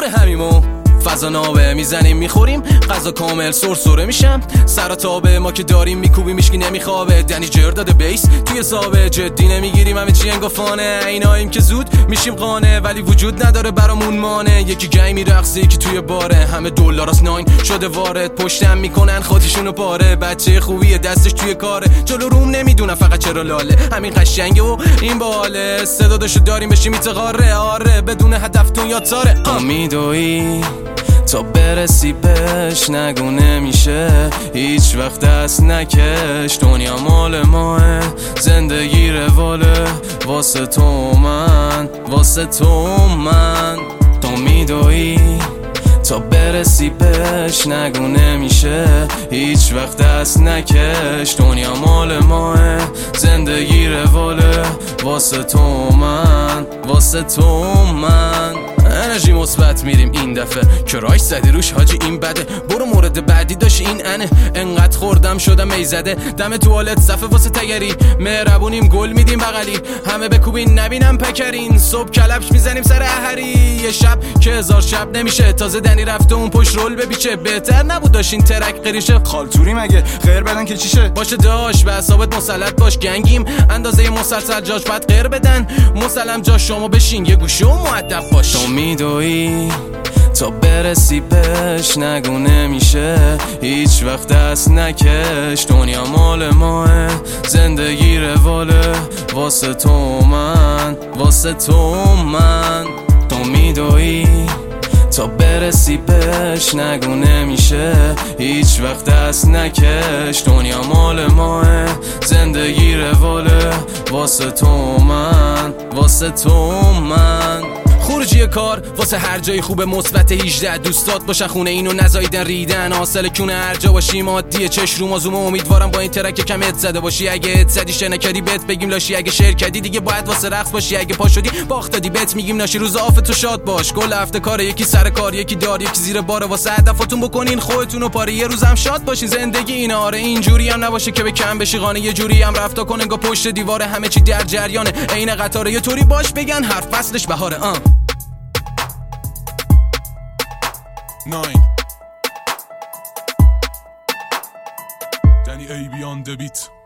همیمو فضا نابه میزنیم میخوریم غذا کامل سرسره میشم سر تابه ما که داریم میکوبیم میشکی نمیخوابه دنی جر داده بیس توی سابه جدی نمیگیریم همه چی انگفانه ایناییم که زود میشیم قانه ولی وجود نداره برامون مانه یکی گی میرقصه یکی توی باره همه $9 شده وارد پشتم میکنن خودشونو پاره بچه خوبیه دستش توی کاره جلو روم نمیدونم فقط چرا لاله همین قشنگه و این باله استعدادشو داریم بشیم میتقاره آره بدون هدف دنیا تاره امیدویی تا برسی بهش نگو نمیشه هیچ وقت دست نکش دنیا مال ماه زندگی رواله واسه تو من تو میدوی تا برسی بهش نگو نمیشه هیچ وقت دست نکش دنیا مال ماه زندگی رواله واسه تو من انرژی مثبت میریم این دفعه کرایش زدی روش حاجی این بده برو مورد بعدی داشت این انه انقدر خوردم شدم ایزده دم توالت صفه واسه تگری مهربونیم گل میدیم بغلی همه بکوبین نبینم پکرین صبح کلبش میزنیم سر احری یه شب که 1000 شب نمیشه تازه دنی رفته اون پشت رول ببیچه بهتر نبود داشتین ترک قریشه خالتوری مگه غیر بدن که چیشه باشه داش به حسابت مسلط باش گنگیم اندازه مسلسل جاش بعد غیر بدن مسلم جاش شما بشین یه گوشه و مؤدب باش میدوی تا برسی بهش نگو نمیشه هیچ وقت دست نکش دنیا مال ماه زندگی رواله واسه تو من تو میدوی تا برسی بهش نگو نمیشه هیچ وقت دست نکش دنیا مال ماه زندگی رواله واسه تو من خروجی کار واسه هر جای خوبه مثبت 18 دوستات باشن خونه اینو نزایدن ریدن حاصل کونه هر جا باشی مادیه چش رو مازوم امیدوارم با این ترک کم ات زده باشی اگه ات زدی شنا کردی بهت بگیم لاشی اگه شعر کردی دیگه باید واسه رقص باشی اگه پا شدی باخت دادی بهت میگیم ناشی روز آف تو شاد باش کل هفته کار یکی سر کار یکی دار یکی زیر بار واسه هدفتون بکنین خودتونو پاره یه روزم شاد باشین زندگی اینه آره اینجوری هم نباشه که به کم بشی قانه یه جوری هم رفتا کن انگار پشت دیواره همه چی در جریانه عین قطاره یه طوری باش بگن هر فصلش بهاره Danny A beyond the beat.